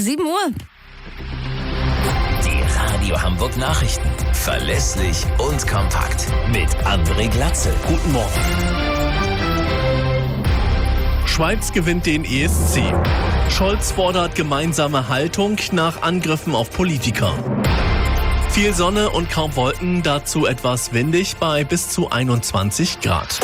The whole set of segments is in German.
7 Uhr. Die Radio Hamburg Nachrichten. Verlässlich und kompakt. Mit André Glatzel. Guten Morgen. Schweiz gewinnt den ESC. Scholz fordert gemeinsame Haltung nach Angriffen auf Politiker. Viel Sonne und kaum Wolken, dazu etwas windig bei bis zu 21 Grad.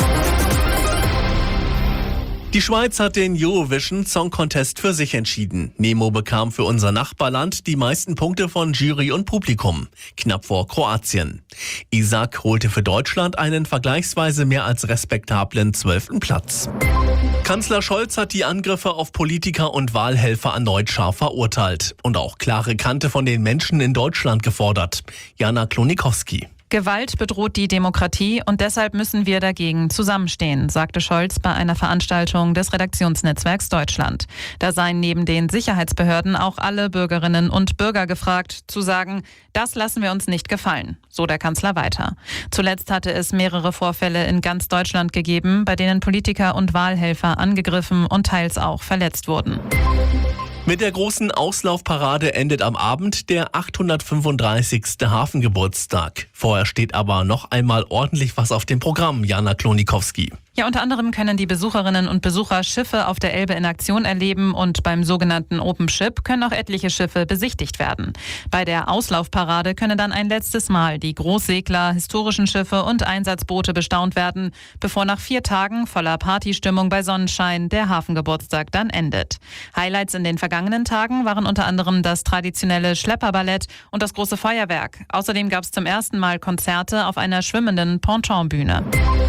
Die Schweiz hat den Eurovision Song Contest für sich entschieden. Nemo bekam für unser Nachbarland die meisten Punkte von Jury und Publikum, knapp vor Kroatien. Isaac holte für Deutschland einen vergleichsweise mehr als respektablen 12. Platz. Kanzler Scholz hat die Angriffe auf Politiker und Wahlhelfer erneut scharf verurteilt und auch klare Kante von den Menschen in Deutschland gefordert. Jana Klonikowski. Gewalt bedroht die Demokratie und deshalb müssen wir dagegen zusammenstehen, sagte Scholz bei einer Veranstaltung des Redaktionsnetzwerks Deutschland. Da seien neben den Sicherheitsbehörden auch alle Bürgerinnen und Bürger gefragt, zu sagen, das lassen wir uns nicht gefallen, so der Kanzler weiter. Zuletzt hatte es mehrere Vorfälle in ganz Deutschland gegeben, bei denen Politiker und Wahlhelfer angegriffen und teils auch verletzt wurden. Mit der großen Auslaufparade endet am Abend der 835. Hafengeburtstag. Vorher steht aber noch einmal ordentlich was auf dem Programm, Jana Klonikowski. Ja, unter anderem können die Besucherinnen und Besucher Schiffe auf der Elbe in Aktion erleben und beim sogenannten Open Ship können auch etliche Schiffe besichtigt werden. Bei der Auslaufparade können dann ein letztes Mal die Großsegler, historischen Schiffe und Einsatzboote bestaunt werden, bevor nach 4 Tagen voller Partystimmung bei Sonnenschein der Hafengeburtstag dann endet. Highlights in den vergangenen Tagen waren unter anderem das traditionelle Schlepperballett und das große Feuerwerk. Außerdem gab es zum ersten Mal Konzerte auf einer schwimmenden Pontonbühne.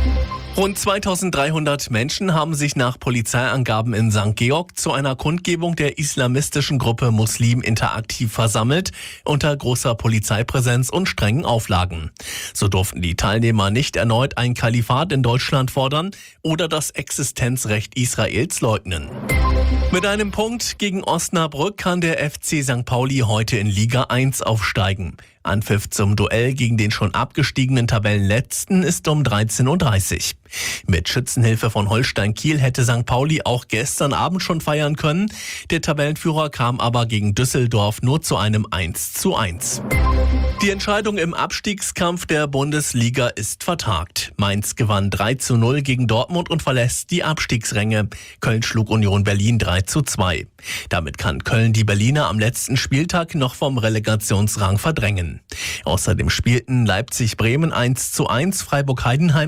Rund 2300 Menschen haben sich nach Polizeiangaben in St. Georg zu einer Kundgebung der islamistischen Gruppe Muslim Interaktiv versammelt, unter großer Polizeipräsenz und strengen Auflagen. So durften die Teilnehmer nicht erneut ein Kalifat in Deutschland fordern oder das Existenzrecht Israels leugnen. Mit einem Punkt gegen Osnabrück kann der FC St. Pauli heute in Liga 1 aufsteigen. Anpfiff zum Duell gegen den schon abgestiegenen Tabellenletzten ist um 13:30 Uhr. Mit Schützenhilfe von Holstein Kiel hätte St. Pauli auch gestern Abend schon feiern können. Der Tabellenführer kam aber gegen Düsseldorf nur zu einem 1:1. Die Entscheidung im Abstiegskampf der Bundesliga ist vertagt. Mainz gewann 3:0 gegen Dortmund und verlässt die Abstiegsränge. Köln schlug Union Berlin 3:2. Damit kann Köln die Berliner am letzten Spieltag noch vom Relegationsrang verdrängen. Außerdem spielten Leipzig-Bremen 1:1, Freiburg-Heidenheim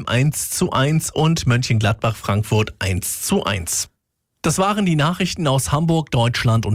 1:1 und Mönchengladbach-Frankfurt 1:1. Das waren die Nachrichten aus Hamburg, Deutschland und